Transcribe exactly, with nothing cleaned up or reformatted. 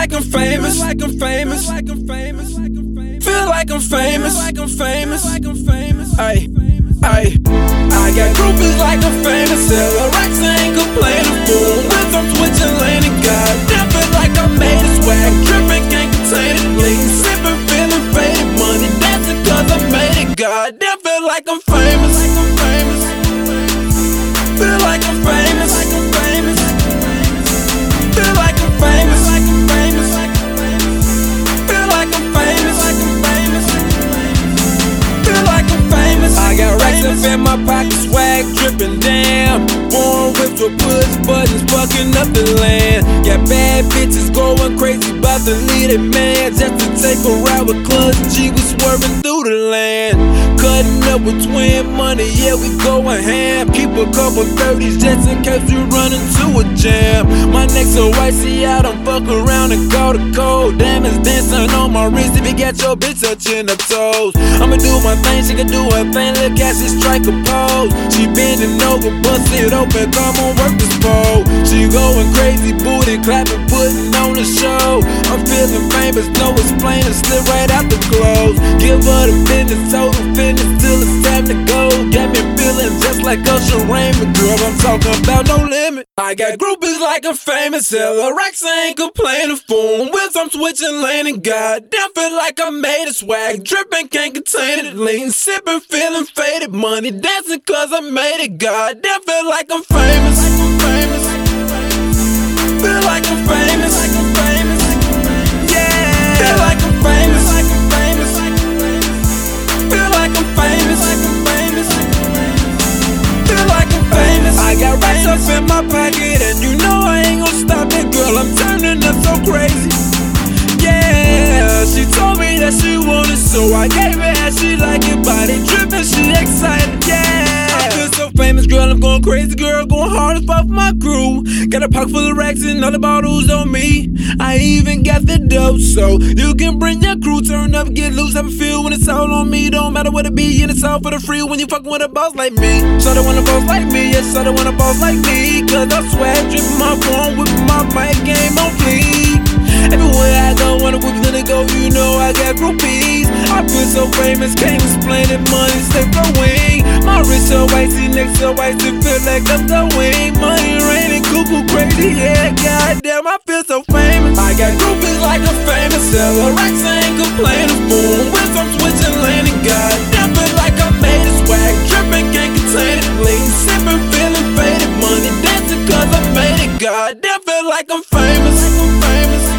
like I'm famous, like I'm famous, like I'm famous, like I'm famous. Feel like I'm famous, like I'm famous, like I'm famous. Ay, ay. I got groupies like I'm famous. Sell a racks, I ain't complaining. Boom, with I'm switching lane and goddamn, feel like I made a swag. Tripping, can't contain it. Lean, sipping, feeling faded. Money dancing 'cause I made it. Goddamn, feel like I'm famous, like I'm famous. Feel like I'm famous, like I'm famous. Feel like I'm famous, like I'm famous. Feel like I'm famous, like I'm famous. Feel like I'm famous. I got racks up in my pocket, swag dripping down. Born whipped with push buttons, fucking up the land. Got bad bitches going crazy, about to lead it, man. Just to take a ride with Clutch G, we swerving through the land. Cutting up with twin money, yeah, we going ham. Keep a couple thirties just in case we run into a jam. My neck's so icy, I don't fuck around and go to cold. Diamonds dancing on my wrist if you got your bitch touching her toes. I'ma do my thing, she can do her thing, look at she strike a pose. She bending over, bust it open, come on, work this pole. She going crazy, booty clapping, putting on the show. I'm feeling famous, no explaining, slip right out the clothes. Give her the business, total fitness, till it's time to go. Got me feeling just like Usher Raymond, girl, I'm talking about no limit. I got groupies like I'm famous, hella racks, I ain't complaining. Phone with I'm switching lane and goddamn, feel like I made a swag. Dripping, can't contain it. Lean, sipping, feeling faded. Money dancing 'cause I made it. Goddamn, feel like I'm famous, like I'm famous. Feel like I'm famous, like I'm famous. Yeah, feel like I'm famous, like I'm famous. Feel like I'm famous, like I'm famous. Feel like I'm famous. I got racks up in my pocket, and you know I ain't gon' stop it, girl. I'm turning up so crazy. Yeah, she told me that she wanted, so I gave it as she like it. Body dripping, she excited. Yeah, I feel so famous, girl. I'm going crazy, girl. Going hard as fuck for my crew. Got a pocket full of racks and other bottles on me. I even got the dope, so you can bring your crew. Turn up, get loose, have a feel when it's all on me. Don't matter what it be, and it's all for the free when you fucking with a boss like me. So they wanna boss like me, yes, so they wanna boss like me. 'Cause I swag, dripping my phone, whipping my mic game on fleek. Everywhere I go, wanna whip, let it go, you know I got groupies. I feel so famous, can't explain it, money stay flowing. My wrist so icy, neck so icy, feel like I'm going. Money raining, cuckoo crazy, yeah, goddamn, I feel so famous. I got groupies like I'm famous, hella racks, I ain't complaining. Boom, with I'm switching lane and goddamn, feel like I made a swag. Dripping, can't contain it, lean, sipping, feeling faded. Money dancing 'cause I made it, goddamn, feel like I'm famous, like I'm famous.